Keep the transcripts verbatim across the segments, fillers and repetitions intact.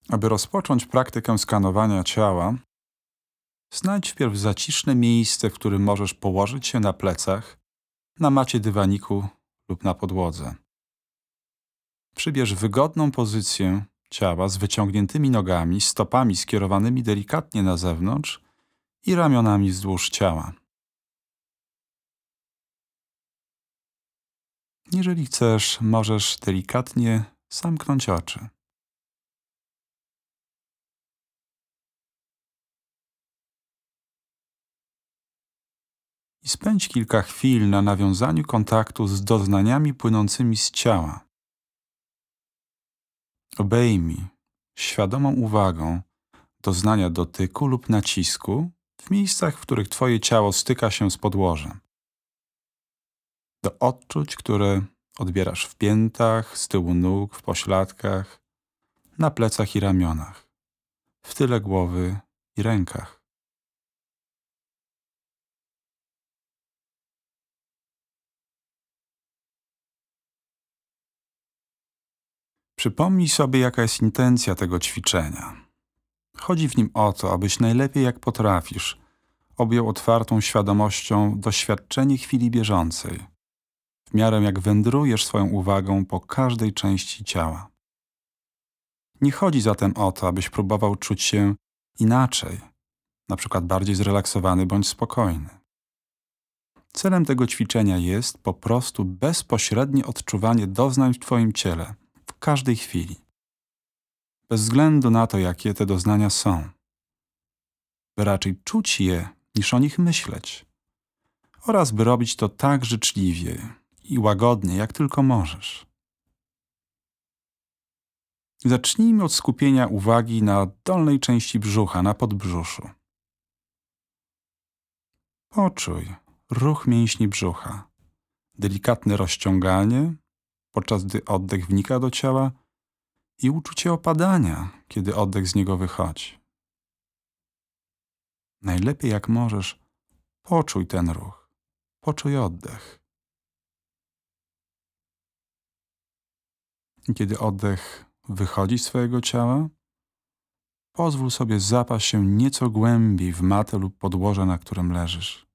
Aby rozpocząć praktykę skanowania ciała, znajdź wpierw zaciszne miejsce, w którym możesz położyć się na plecach, na macie dywaniku lub na podłodze. Przybierz wygodną pozycję ciała z wyciągniętymi nogami, stopami skierowanymi delikatnie na zewnątrz i ramionami wzdłuż ciała. Jeżeli chcesz, możesz delikatnie zamknąć oczy. I spędź kilka chwil na nawiązaniu kontaktu z doznaniami płynącymi z ciała. Obejmij świadomą uwagą doznania dotyku lub nacisku w miejscach, w których Twoje ciało styka się z podłożem. Do odczuć, które odbierasz w piętach, z tyłu nóg, w pośladkach, na plecach i ramionach, w tyle głowy i rękach. Przypomnij sobie, jaka jest intencja tego ćwiczenia. Chodzi w nim o to, abyś najlepiej jak potrafisz objął otwartą świadomością doświadczenie chwili bieżącej, w miarę jak wędrujesz swoją uwagą po każdej części ciała. Nie chodzi zatem o to, abyś próbował czuć się inaczej, na przykład bardziej zrelaksowany bądź spokojny. Celem tego ćwiczenia jest po prostu bezpośrednie odczuwanie doznań w Twoim ciele, w każdej chwili. Bez względu na to, jakie te doznania są. By raczej czuć je, niż o nich myśleć. Oraz by robić to tak życzliwie i łagodnie, jak tylko możesz. Zacznijmy od skupienia uwagi na dolnej części brzucha, na podbrzuszu. Poczuj ruch mięśni brzucha, delikatne rozciąganie, podczas gdy oddech wnika do ciała i uczucie opadania, kiedy oddech z niego wychodzi. Najlepiej jak możesz, poczuj ten ruch, poczuj oddech. I kiedy oddech wychodzi z swojego ciała, pozwól sobie zapaść się nieco głębiej w matę lub podłoże, na którym leżysz.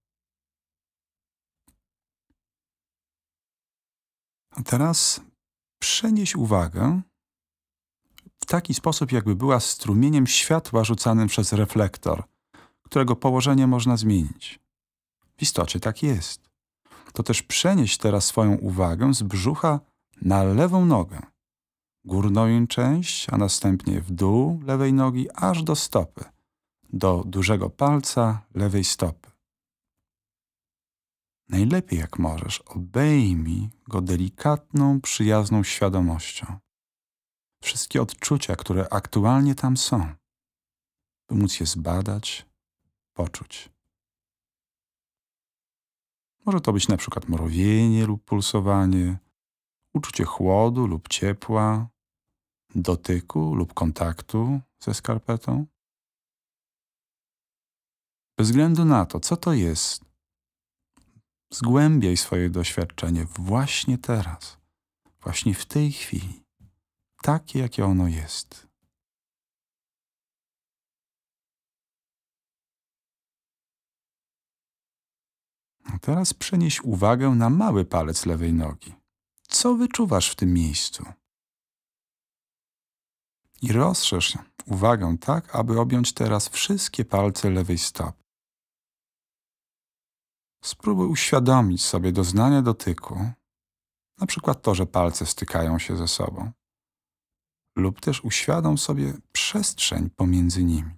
A teraz przenieś uwagę w taki sposób, jakby była strumieniem światła rzucanym przez reflektor, którego położenie można zmienić. W istocie tak jest. To też przenieś teraz swoją uwagę z brzucha na lewą nogę, górną jej część, a następnie w dół lewej nogi aż do stopy, do dużego palca lewej stopy. Najlepiej jak możesz, obejmij go delikatną, przyjazną świadomością. Wszystkie odczucia, które aktualnie tam są, by móc je zbadać, poczuć. Może to być na przykład mrowienie lub pulsowanie, uczucie chłodu lub ciepła, dotyku lub kontaktu ze skarpetą. Bez względu na to, co to jest, zgłębiaj swoje doświadczenie właśnie teraz, właśnie w tej chwili, takie jakie ono jest. A teraz przenieś uwagę na mały palec lewej nogi. Co wyczuwasz w tym miejscu? I rozszerz uwagę tak, aby objąć teraz wszystkie palce lewej stopy. Spróbuj uświadomić sobie doznanie dotyku, na przykład to, że palce stykają się ze sobą, lub też uświadom sobie przestrzeń pomiędzy nimi.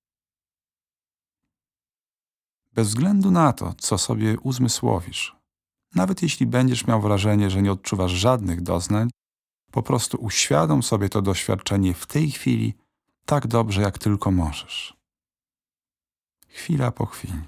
Bez względu na to, co sobie uzmysłowisz, nawet jeśli będziesz miał wrażenie, że nie odczuwasz żadnych doznań, po prostu uświadom sobie to doświadczenie w tej chwili tak dobrze, jak tylko możesz. Chwila po chwili.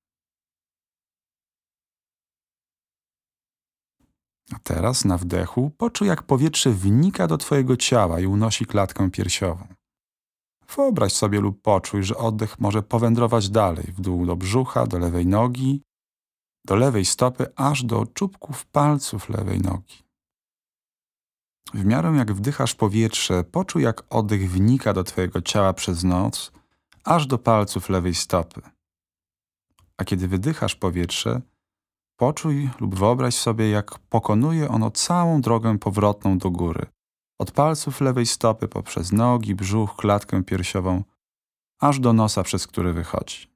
A teraz na wdechu poczuj, jak powietrze wnika do Twojego ciała i unosi klatkę piersiową. Wyobraź sobie lub poczuj, że oddech może powędrować dalej, w dół do brzucha, do lewej nogi, do lewej stopy, aż do czubków palców lewej nogi. W miarę jak wdychasz powietrze, poczuj jak oddech wnika do twojego ciała przez nos, aż do palców lewej stopy. A kiedy wydychasz powietrze, poczuj lub wyobraź sobie, jak pokonuje ono całą drogę powrotną do góry. Od palców lewej stopy poprzez nogi, brzuch, klatkę piersiową, aż do nosa, przez który wychodzi.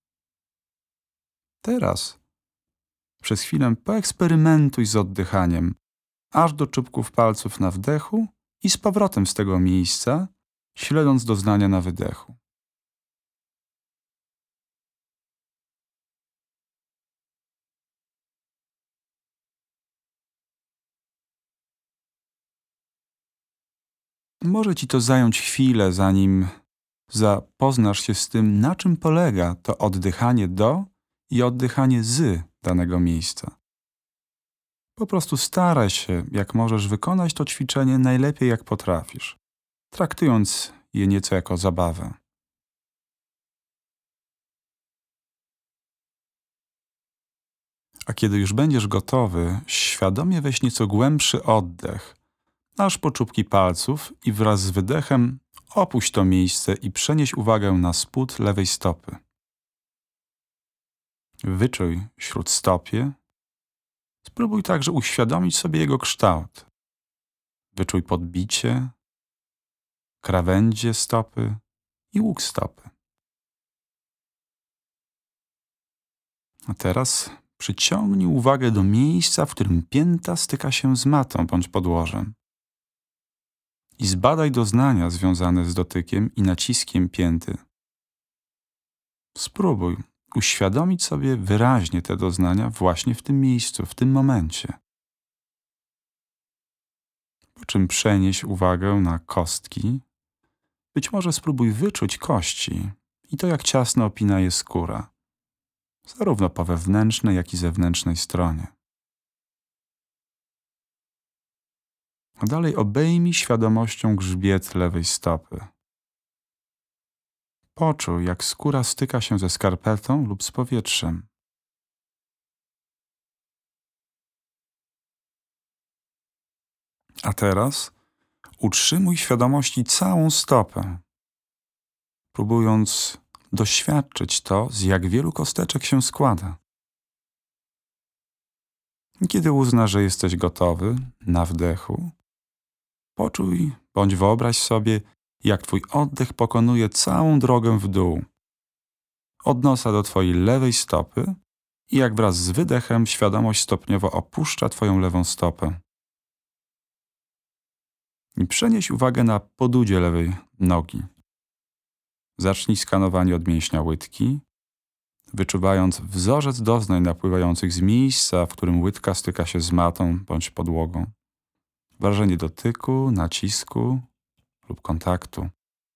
Teraz przez chwilę poeksperymentuj z oddychaniem, aż do czubków palców na wdechu i z powrotem z tego miejsca, śledząc doznania na wydechu. Może ci to zająć chwilę, zanim zapoznasz się z tym, na czym polega to oddychanie do i oddychanie z danego miejsca. Po prostu staraj się, jak możesz, wykonać to ćwiczenie najlepiej jak potrafisz, traktując je nieco jako zabawę. A kiedy już będziesz gotowy, świadomie weź nieco głębszy oddech, aż po czubki palców i wraz z wydechem opuść to miejsce i przenieś uwagę na spód lewej stopy. Wyczuj śródstopie. Spróbuj także uświadomić sobie jego kształt. Wyczuj podbicie, krawędzie stopy i łuk stopy. A teraz przyciągnij uwagę do miejsca, w którym pięta styka się z matą bądź podłożem. I zbadaj doznania związane z dotykiem i naciskiem pięty. Spróbuj uświadomić sobie wyraźnie te doznania właśnie w tym miejscu, w tym momencie. Po czym przenieś uwagę na kostki. Być może spróbuj wyczuć kości i to, jak ciasno opina je skóra, zarówno po wewnętrznej, jak i zewnętrznej stronie. A dalej obejmij świadomością grzbiet lewej stopy. Poczuj, jak skóra styka się ze skarpetą lub z powietrzem. A teraz utrzymuj świadomości całą stopę, próbując doświadczyć to, z jak wielu kosteczek się składa. Kiedy uznasz, że jesteś gotowy, na wdechu, poczuj bądź wyobraź sobie, jak twój oddech pokonuje całą drogę w dół, od nosa do twojej lewej stopy i jak wraz z wydechem świadomość stopniowo opuszcza twoją lewą stopę. I przenieś uwagę na podudzie lewej nogi. Zacznij skanowanie od mięśnia łydki, wyczuwając wzorzec doznań napływających z miejsca, w którym łydka styka się z matą bądź podłogą. Wrażenie dotyku, nacisku lub kontaktu.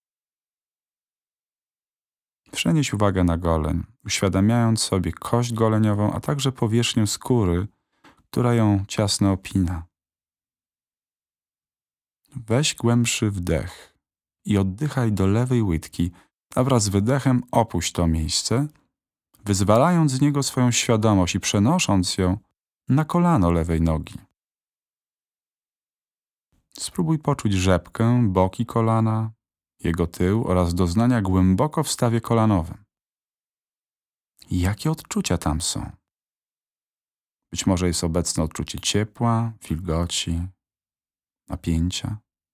Przenieś uwagę na goleń, uświadamiając sobie kość goleniową, a także powierzchnię skóry, która ją ciasno opina. Weź głębszy wdech i oddychaj do lewej łydki, a wraz z wydechem opuść to miejsce, wyzwalając z niego swoją świadomość i przenosząc ją na kolano lewej nogi. Spróbuj poczuć rzepkę, boki kolana, jego tył oraz doznania głęboko w stawie kolanowym. Jakie odczucia tam są? Być może jest obecne odczucie ciepła, wilgoci, napięcia.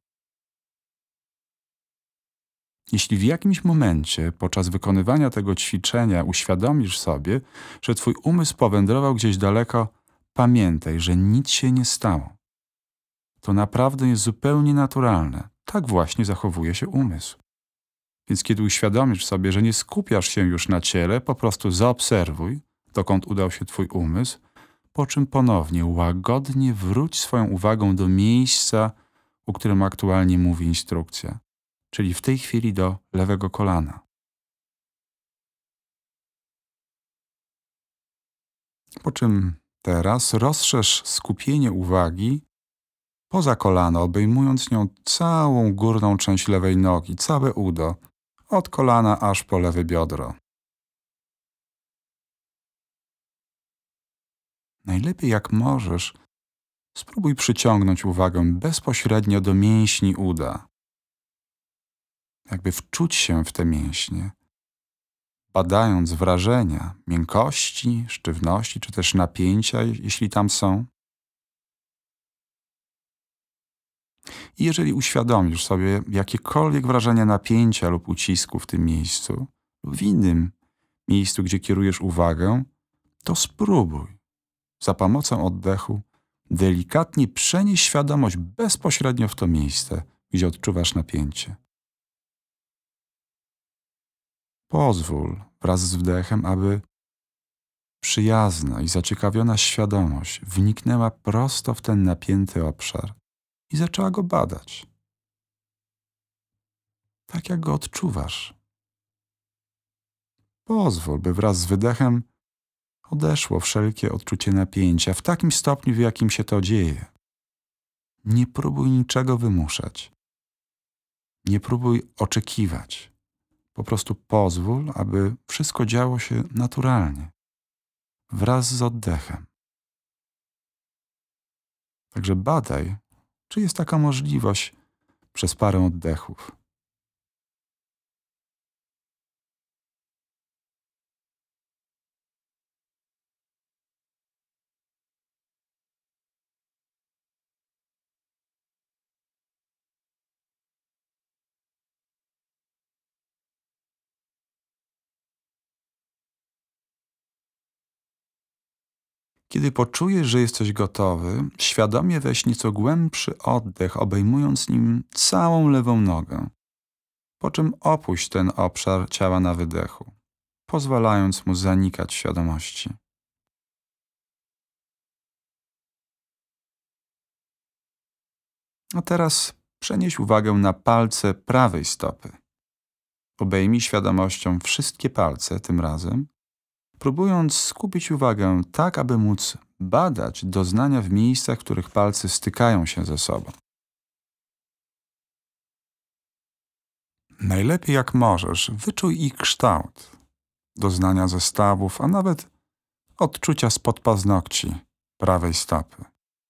Jeśli w jakimś momencie podczas wykonywania tego ćwiczenia uświadomisz sobie, że twój umysł powędrował gdzieś daleko, pamiętaj, że nic się nie stało. To naprawdę jest zupełnie naturalne. Tak właśnie zachowuje się umysł. Więc kiedy uświadomisz sobie, że nie skupiasz się już na ciele, po prostu zaobserwuj, dokąd udał się twój umysł, po czym ponownie łagodnie wróć swoją uwagę do miejsca, o którym aktualnie mówi instrukcja, czyli w tej chwili do lewego kolana. Po czym teraz rozszerz skupienie uwagi poza kolano, obejmując nią całą górną część lewej nogi, całe udo, od kolana aż po lewe biodro. Najlepiej jak możesz, Spróbuj przyciągnąć uwagę bezpośrednio do mięśni uda, jakby wczuć się w te mięśnie, badając wrażenia miękkości, sztywności czy też napięcia, jeśli tam są. I jeżeli uświadomisz sobie jakiekolwiek wrażenie napięcia lub ucisku w tym miejscu lub w innym miejscu, gdzie kierujesz uwagę, to spróbuj za pomocą oddechu delikatnie przenieść świadomość bezpośrednio w to miejsce, gdzie odczuwasz napięcie. Pozwól wraz z wdechem, aby przyjazna i zaciekawiona świadomość wniknęła prosto w ten napięty obszar i zaczęła go badać, tak jak go odczuwasz. Pozwól, by wraz z wydechem odeszło wszelkie odczucie napięcia w takim stopniu, w jakim się to dzieje. Nie próbuj niczego wymuszać. Nie próbuj oczekiwać. Po prostu pozwól, aby wszystko działo się naturalnie, wraz z oddechem. Także badaj, czy jest taka możliwość przez parę oddechów. Kiedy poczujesz, że jesteś gotowy, świadomie weź nieco głębszy oddech, obejmując nim całą lewą nogę, po czym opuść ten obszar ciała na wydechu, pozwalając mu zanikać w świadomości. A teraz przenieś uwagę na palce prawej stopy. Obejmij świadomością wszystkie palce tym razem, próbując skupić uwagę tak, aby móc badać doznania w miejscach, w których palce stykają się ze sobą. Najlepiej jak możesz, wyczuj ich kształt, doznania zestawów, a nawet odczucia spod paznokci prawej stopy.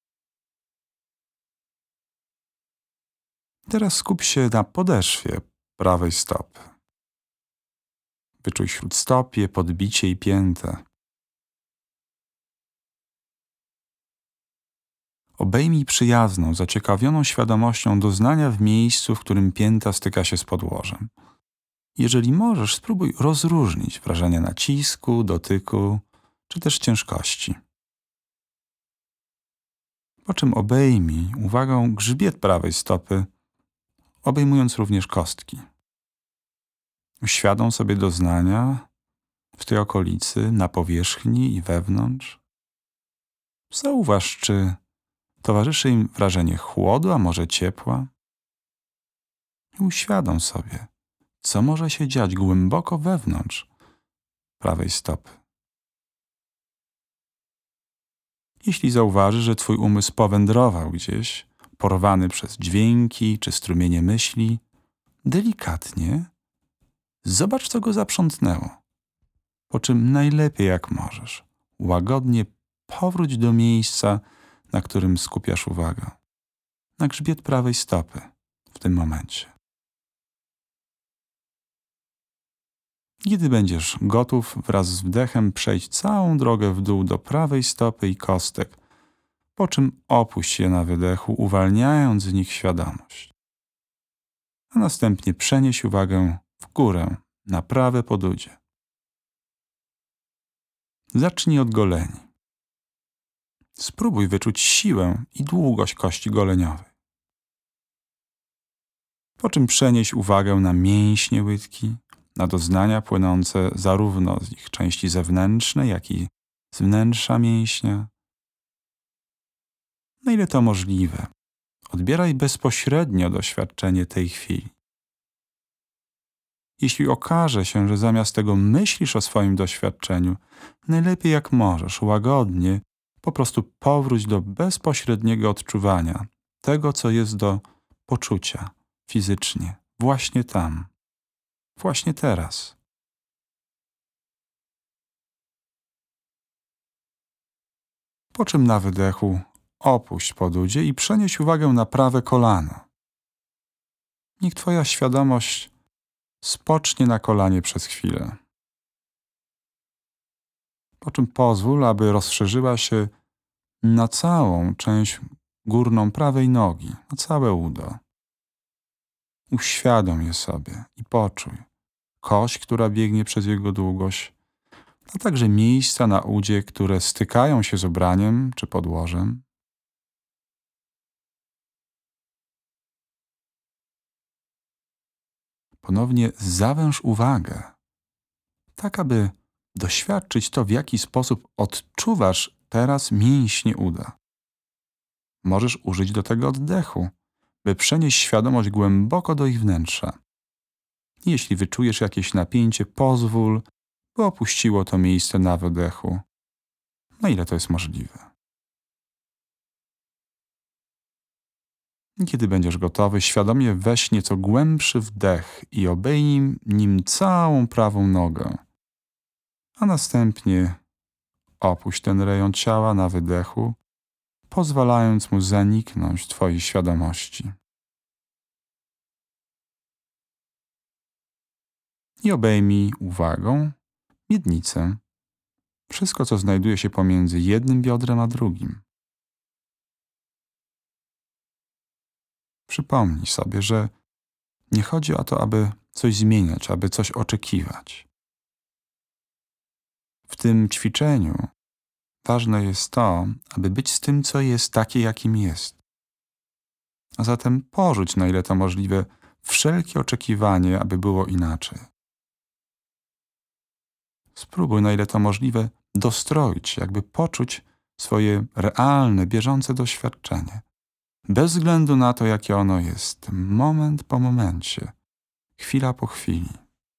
Teraz skup się na podeszwie prawej stopy. Wyczuj śródstopie, podbicie i piętę. Obejmij przyjazną, zaciekawioną świadomością doznania w miejscu, w którym pięta styka się z podłożem. Jeżeli możesz, spróbuj rozróżnić wrażenia nacisku, dotyku, czy też ciężkości. Po czym obejmij uwagą grzbiet prawej stopy, obejmując również kostki. Uświadom sobie doznania w tej okolicy, na powierzchni i wewnątrz. Zauważ, czy towarzyszy im wrażenie chłodu, a może ciepła. I uświadom sobie, co może się dziać głęboko wewnątrz prawej stopy. Jeśli zauważysz, że twój umysł powędrował gdzieś, porwany przez dźwięki czy strumienie myśli, delikatnie zobacz, co go zaprzątnęło. Po czym najlepiej jak możesz, łagodnie powróć do miejsca, na którym skupiasz uwagę. Na grzbiet prawej stopy w tym momencie. Kiedy będziesz gotów, wraz z wdechem przejdź całą drogę w dół do prawej stopy i kostek, po czym opuść je na wydechu, uwalniając z nich świadomość. A następnie przenieś uwagę w górę, na prawe podudzie. Zacznij od goleni. Spróbuj wyczuć siłę i długość kości goleniowej. Po czym przenieś uwagę na mięśnie łydki, na doznania płynące zarówno z ich części zewnętrznej, jak i z wnętrza mięśnia. Na ile to możliwe, odbieraj bezpośrednio doświadczenie tej chwili. Jeśli okaże się, że zamiast tego myślisz o swoim doświadczeniu, najlepiej jak możesz, łagodnie, po prostu powróć do bezpośredniego odczuwania tego, co jest do poczucia fizycznie, właśnie tam, właśnie teraz. Po czym na wydechu opuść podudzie i przenieś uwagę na prawe kolano. Niech twoja świadomość spocznie na kolanie przez chwilę. Po czym pozwól, aby rozszerzyła się na całą część górną prawej nogi, na całe udo. Uświadom je sobie i poczuj kość, która biegnie przez jego długość, a także miejsca na udzie, które stykają się z ubraniem czy podłożem. Ponownie zawęż uwagę, tak aby doświadczyć to, w jaki sposób odczuwasz teraz mięśnie uda. Możesz użyć do tego oddechu, by przenieść świadomość głęboko do ich wnętrza. Jeśli wyczujesz jakieś napięcie, pozwól, by opuściło to miejsce na wydechu, na ile to jest możliwe. Kiedy będziesz gotowy, świadomie weź nieco głębszy wdech i obejmij nim całą prawą nogę, a następnie opuść ten rejon ciała na wydechu, pozwalając mu zaniknąć w twojej świadomości. I obejmij uwagą miednicę, wszystko co znajduje się pomiędzy jednym biodrem a drugim. Przypomnij sobie, że nie chodzi o to, aby coś zmieniać, aby coś oczekiwać. W tym ćwiczeniu ważne jest to, aby być z tym, co jest, takie, jakim jest. A zatem porzuć, na ile to możliwe, wszelkie oczekiwanie, aby było inaczej. Spróbuj, na ile to możliwe, dostroić, jakby poczuć swoje realne, bieżące doświadczenie. Bez względu na to, jakie ono jest, moment po momencie, chwila po chwili.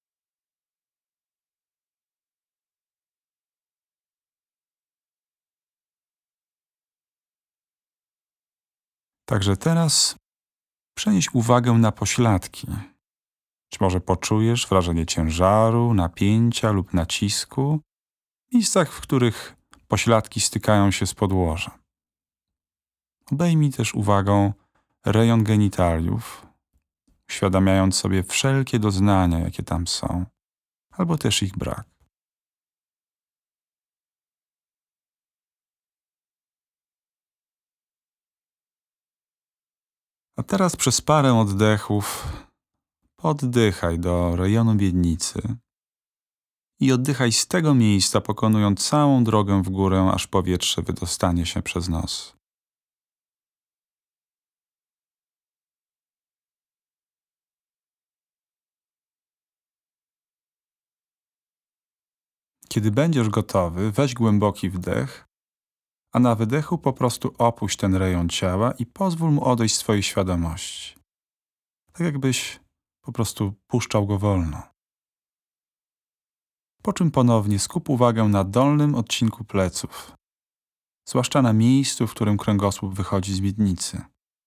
Także teraz przenieś uwagę na pośladki. Czy może poczujesz wrażenie ciężaru, napięcia lub nacisku w miejscach, w których pośladki stykają się z podłożem. Obejmij też uwagą rejon genitaliów, uświadamiając sobie wszelkie doznania, jakie tam są, albo też ich brak. A teraz przez parę oddechów poddychaj do rejonu miednicy i oddychaj z tego miejsca, pokonując całą drogę w górę, aż powietrze wydostanie się przez nos. Kiedy będziesz gotowy, weź głęboki wdech, a na wydechu po prostu opuść ten rejon ciała i pozwól mu odejść z twojej świadomości. Tak jakbyś po prostu puszczał go wolno. Po czym ponownie skup uwagę na dolnym odcinku pleców, zwłaszcza na miejscu, w którym kręgosłup wychodzi z miednicy.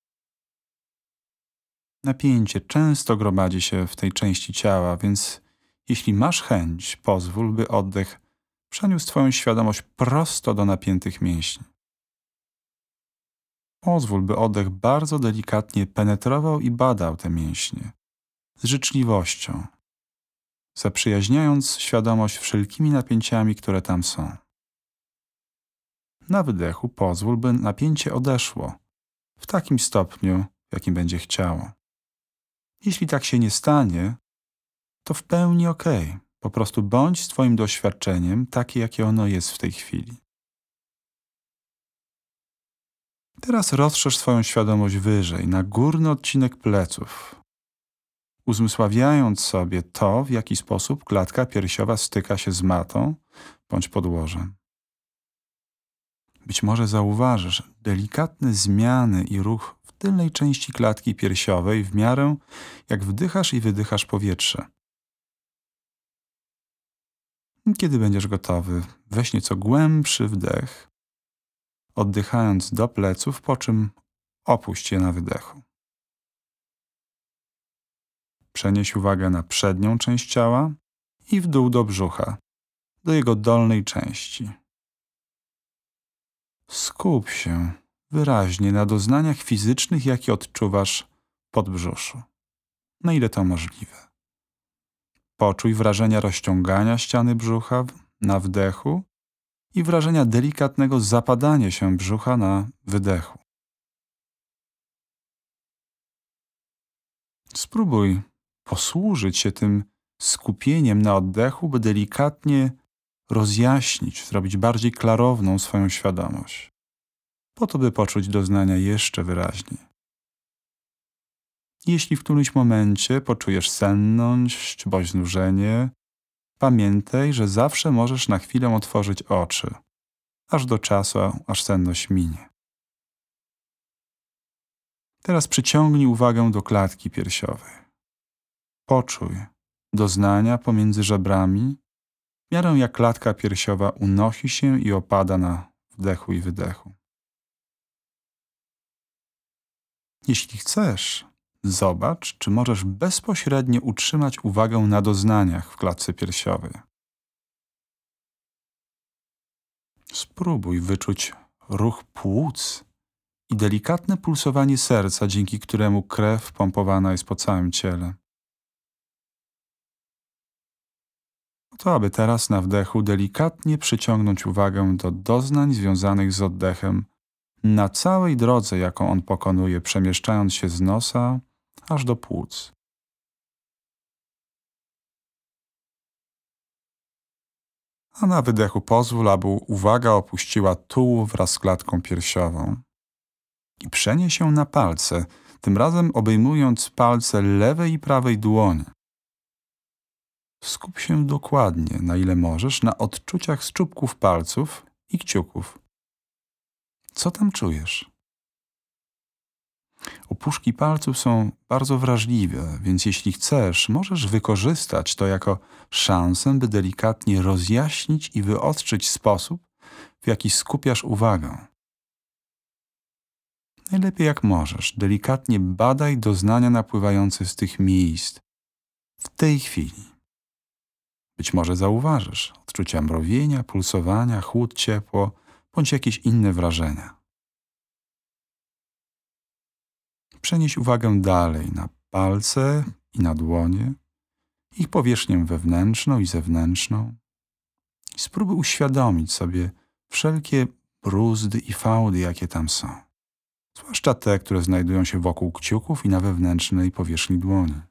Napięcie często gromadzi się w tej części ciała, więc jeśli masz chęć, pozwól, by oddech przeniósł twoją świadomość prosto do napiętych mięśni. Pozwól, by oddech bardzo delikatnie penetrował i badał te mięśnie, z życzliwością, zaprzyjaźniając świadomość wszelkimi napięciami, które tam są. Na wydechu pozwól, by napięcie odeszło w takim stopniu, w jakim będzie chciało. Jeśli tak się nie stanie, to w pełni okej. Po prostu bądź z twoim doświadczeniem takie, jakie ono jest w tej chwili. Teraz rozszerz swoją świadomość wyżej, na górny odcinek pleców, uzmysławiając sobie to, w jaki sposób klatka piersiowa styka się z matą bądź podłożem. Być może zauważysz delikatne zmiany i ruch w tylnej części klatki piersiowej w miarę, jak wdychasz i wydychasz powietrze. Kiedy będziesz gotowy, weź nieco głębszy wdech, oddychając do pleców, po czym opuść je na wydechu. Przenieś uwagę na przednią część ciała i w dół do brzucha, do jego dolnej części. Skup się wyraźnie na doznaniach fizycznych, jakie odczuwasz w podbrzuszu, na ile to możliwe. Poczuj wrażenia rozciągania ściany brzucha na wdechu i wrażenia delikatnego zapadania się brzucha na wydechu. Spróbuj posłużyć się tym skupieniem na oddechu, by delikatnie rozjaśnić, zrobić bardziej klarowną swoją świadomość, po to, by poczuć doznania jeszcze wyraźniej. Jeśli w którymś momencie poczujesz senność bądź znużenie, pamiętaj, że zawsze możesz na chwilę otworzyć oczy, aż do czasu, aż senność minie. Teraz przyciągnij uwagę do klatki piersiowej. Poczuj doznania pomiędzy żebrami, w miarę jak klatka piersiowa unosi się i opada na wdechu i wydechu. Jeśli chcesz, zobacz, czy możesz bezpośrednio utrzymać uwagę na doznaniach w klatce piersiowej. Spróbuj wyczuć ruch płuc i delikatne pulsowanie serca, dzięki któremu krew pompowana jest po całym ciele. To aby teraz na wdechu delikatnie przyciągnąć uwagę do doznań związanych z oddechem na całej drodze, jaką on pokonuje, przemieszczając się z nosa aż do płuc. A na wydechu pozwól, aby uwaga opuściła tułów wraz z klatką piersiową i przenieś się na palce, tym razem obejmując palce lewej i prawej dłoni. Skup się dokładnie, na ile możesz, na odczuciach z czubków palców i kciuków. Co tam czujesz? Opuszki palców są bardzo wrażliwe, więc jeśli chcesz, możesz wykorzystać to jako szansę, by delikatnie rozjaśnić i wyostrzyć sposób, w jaki skupiasz uwagę. Najlepiej jak możesz, delikatnie badaj doznania napływające z tych miejsc w tej chwili. Być może zauważysz odczucia mrowienia, pulsowania, chłód, ciepło bądź jakieś inne wrażenia. Przenieś uwagę dalej na palce i na dłonie, ich powierzchnię wewnętrzną i zewnętrzną. I spróbuj uświadomić sobie wszelkie bruzdy i fałdy, jakie tam są. Zwłaszcza te, które znajdują się wokół kciuków i na wewnętrznej powierzchni dłoni.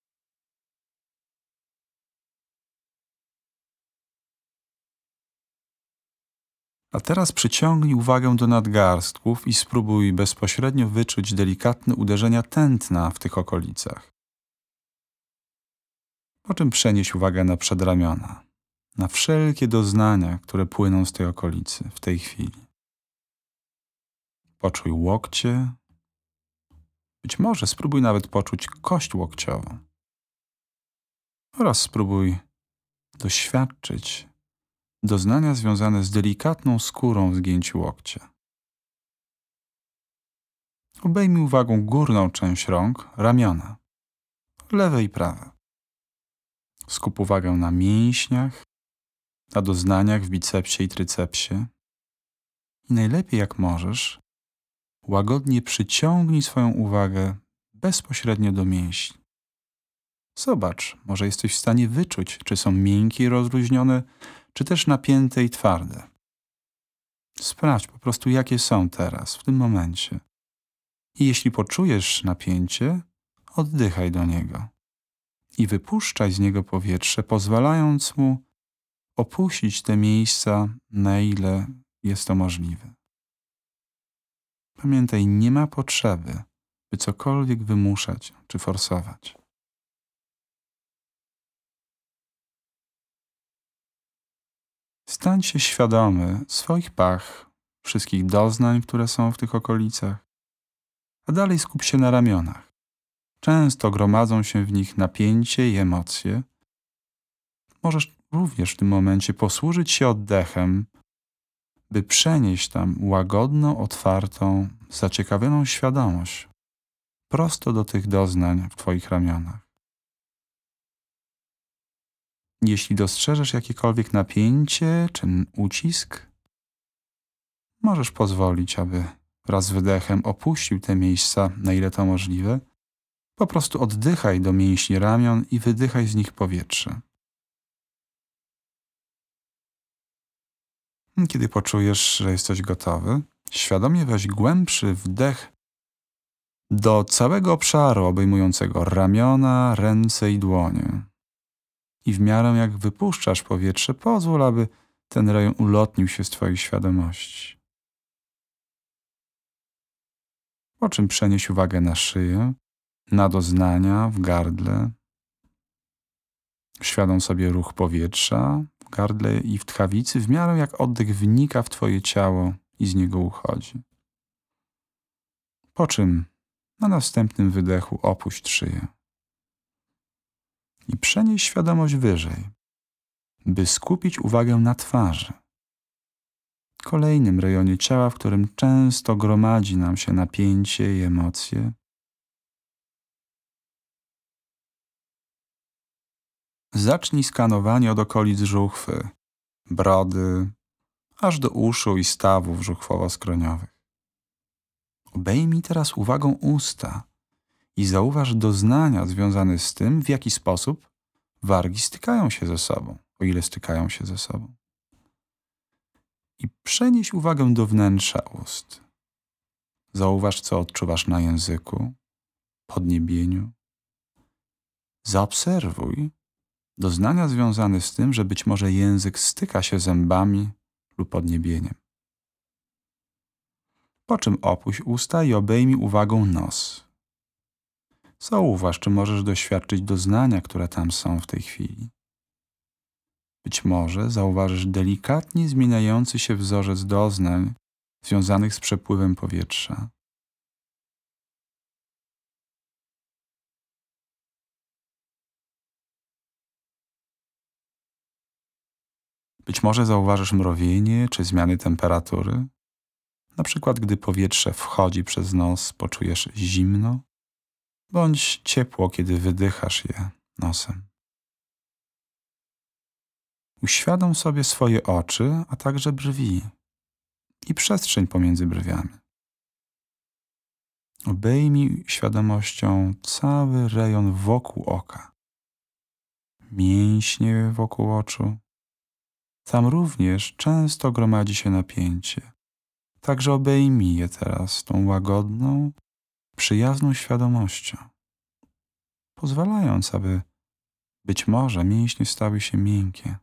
A teraz przyciągnij uwagę do nadgarstków i spróbuj bezpośrednio wyczuć delikatne uderzenia tętna w tych okolicach. Po czym przenieś uwagę na przedramiona, na wszelkie doznania, które płyną z tej okolicy w tej chwili. Poczuj łokcie, być może spróbuj nawet poczuć kość łokciową. Oraz spróbuj doświadczyć doznania związane z delikatną skórą w zgięciu łokcia. Obejmij uwagą górną część rąk, ramiona, lewe i prawe. Skup uwagę na mięśniach, na doznaniach w bicepsie i trycepsie. I najlepiej jak możesz, łagodnie przyciągnij swoją uwagę bezpośrednio do mięśni. Zobacz, może jesteś w stanie wyczuć, czy są miękkie i rozluźnione, czy też napięte i twarde. Sprawdź po prostu, jakie są teraz, w tym momencie. I jeśli poczujesz napięcie, oddychaj do niego i wypuszczaj z niego powietrze, pozwalając mu opuścić te miejsca, na ile jest to możliwe. Pamiętaj, nie ma potrzeby, by cokolwiek wymuszać czy forsować. Stań się świadomy swoich pach, wszystkich doznań, które są w tych okolicach, a dalej skup się na ramionach. Często gromadzą się w nich napięcie i emocje. Możesz również w tym momencie posłużyć się oddechem, by przenieść tam łagodną, otwartą, zaciekawioną świadomość prosto do tych doznań w twoich ramionach. Jeśli dostrzeżesz jakiekolwiek napięcie czy ucisk, możesz pozwolić, aby wraz z wydechem opuścił te miejsca, na ile to możliwe, po prostu oddychaj do mięśni ramion i wydychaj z nich powietrze. Kiedy poczujesz, że jesteś gotowy, świadomie weź głębszy wdech do całego obszaru obejmującego ramiona, ręce i dłonie. I w miarę jak wypuszczasz powietrze, pozwól, aby ten rejon ulotnił się z twojej świadomości. Po czym przenieś uwagę na szyję, na doznania w gardle. Świadom sobie ruch powietrza w gardle i w tchawicy, w miarę jak oddech wnika w twoje ciało i z niego uchodzi. Po czym na następnym wydechu opuść szyję. I przenieś świadomość wyżej, by skupić uwagę na twarzy. Kolejnym rejonie ciała, w którym często gromadzi nam się napięcie i emocje. Zacznij skanowanie od okolic żuchwy, brody, aż do uszu i stawów żuchwowo-skroniowych. Obejmij teraz uwagą usta i zauważ doznania związane z tym, w jaki sposób wargi stykają się ze sobą, o ile stykają się ze sobą. I przenieś uwagę do wnętrza ust. Zauważ, co odczuwasz na języku, podniebieniu. Zaobserwuj doznania związane z tym, że być może język styka się zębami lub podniebieniem. Po czym opuść usta i obejmij uwagą nos. Zauważ, czy możesz doświadczyć doznania, które tam są w tej chwili. Być może zauważysz delikatnie zmieniający się wzorzec doznań związanych z przepływem powietrza. Być może zauważysz mrowienie czy zmiany temperatury. Na przykład, gdy powietrze wchodzi przez nos, poczujesz zimno, bądź ciepło, kiedy wydychasz je nosem. Uświadom sobie swoje oczy, a także brwi i przestrzeń pomiędzy brwiami. Obejmij świadomością cały rejon wokół oka, mięśnie wokół oczu. Tam również często gromadzi się napięcie. Także obejmij je teraz tą łagodną, przyjazną świadomością, pozwalając, aby być może mięśnie stały się miękkie.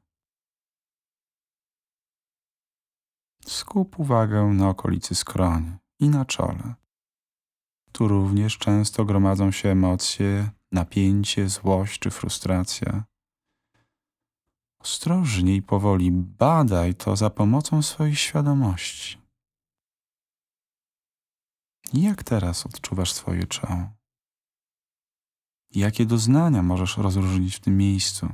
Skup uwagę na okolicy skroni i na czole. Tu również często gromadzą się emocje, napięcie, złość czy frustracja. Ostrożnie i powoli badaj to za pomocą swojej świadomości. Jak teraz odczuwasz swoje ciało? Jakie doznania możesz rozróżnić w tym miejscu?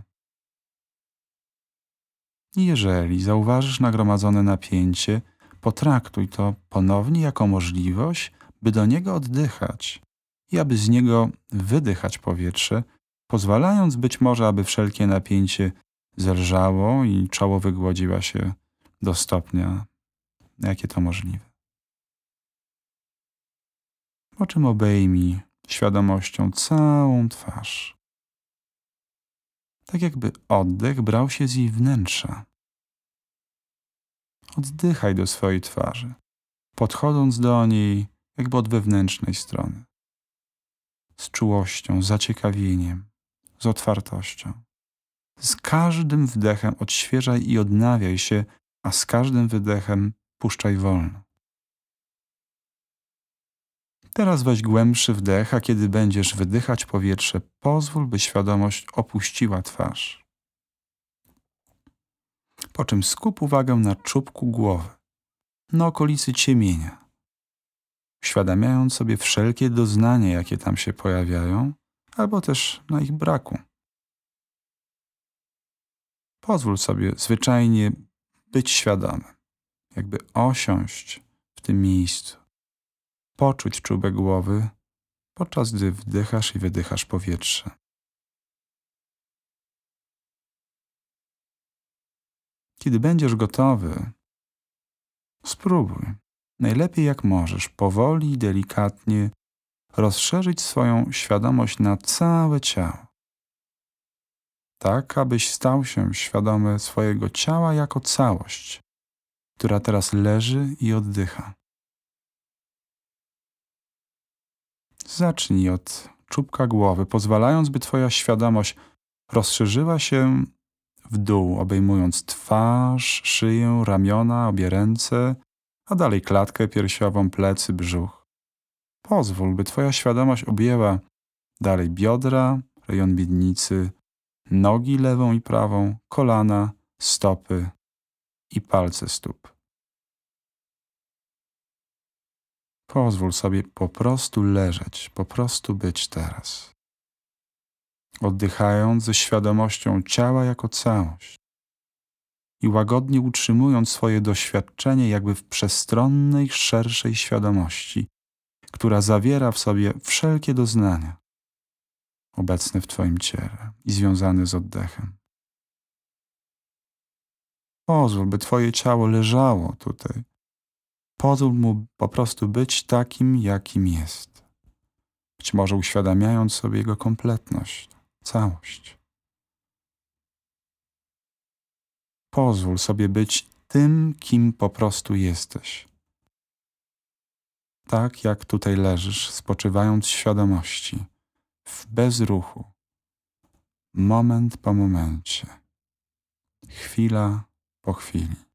I jeżeli zauważysz nagromadzone napięcie, potraktuj to ponownie jako możliwość, by do niego oddychać i aby z niego wydychać powietrze, pozwalając być może, aby wszelkie napięcie zelżało i czoło wygłodziła się do stopnia, jakie to możliwe. Po czym obejmij świadomością całą twarz. Tak jakby oddech brał się z jej wnętrza. Oddychaj do swojej twarzy, podchodząc do niej jakby od wewnętrznej strony. Z czułością, zaciekawieniem, z otwartością. Z każdym wdechem odświeżaj i odnawiaj się, a z każdym wydechem puszczaj wolno. Teraz weź głębszy wdech, a kiedy będziesz wydychać powietrze, pozwól, by świadomość opuściła twarz. Po czym skup uwagę na czubku głowy, na okolicy ciemienia, uświadamiając sobie wszelkie doznania, jakie tam się pojawiają, albo też na ich braku. Pozwól sobie zwyczajnie być świadomym, jakby osiąść w tym miejscu. Poczuć czubek głowy, podczas gdy wdychasz i wydychasz powietrze. Kiedy będziesz gotowy, spróbuj najlepiej jak możesz, powoli i delikatnie rozszerzyć swoją świadomość na całe ciało. Tak, abyś stał się świadomy swojego ciała jako całość, która teraz leży i oddycha. Zacznij od czubka głowy, pozwalając, by twoja świadomość rozszerzyła się w dół, obejmując twarz, szyję, ramiona, obie ręce, a dalej klatkę piersiową, plecy, brzuch. Pozwól, by twoja świadomość objęła dalej biodra, rejon miednicy, nogi lewą i prawą, kolana, stopy i palce stóp. Pozwól sobie po prostu leżeć, po prostu być teraz. Oddychając ze świadomością ciała jako całość i łagodnie utrzymując swoje doświadczenie jakby w przestronnej, szerszej świadomości, która zawiera w sobie wszelkie doznania obecne w twoim ciele i związane z oddechem. Pozwól, by twoje ciało leżało tutaj. Pozwól mu po prostu być takim, jakim jest. Być może uświadamiając sobie jego kompletność, całość. Pozwól sobie być tym, kim po prostu jesteś. Tak jak tutaj leżysz, spoczywając w świadomości, w bezruchu, moment po momencie, chwila po chwili.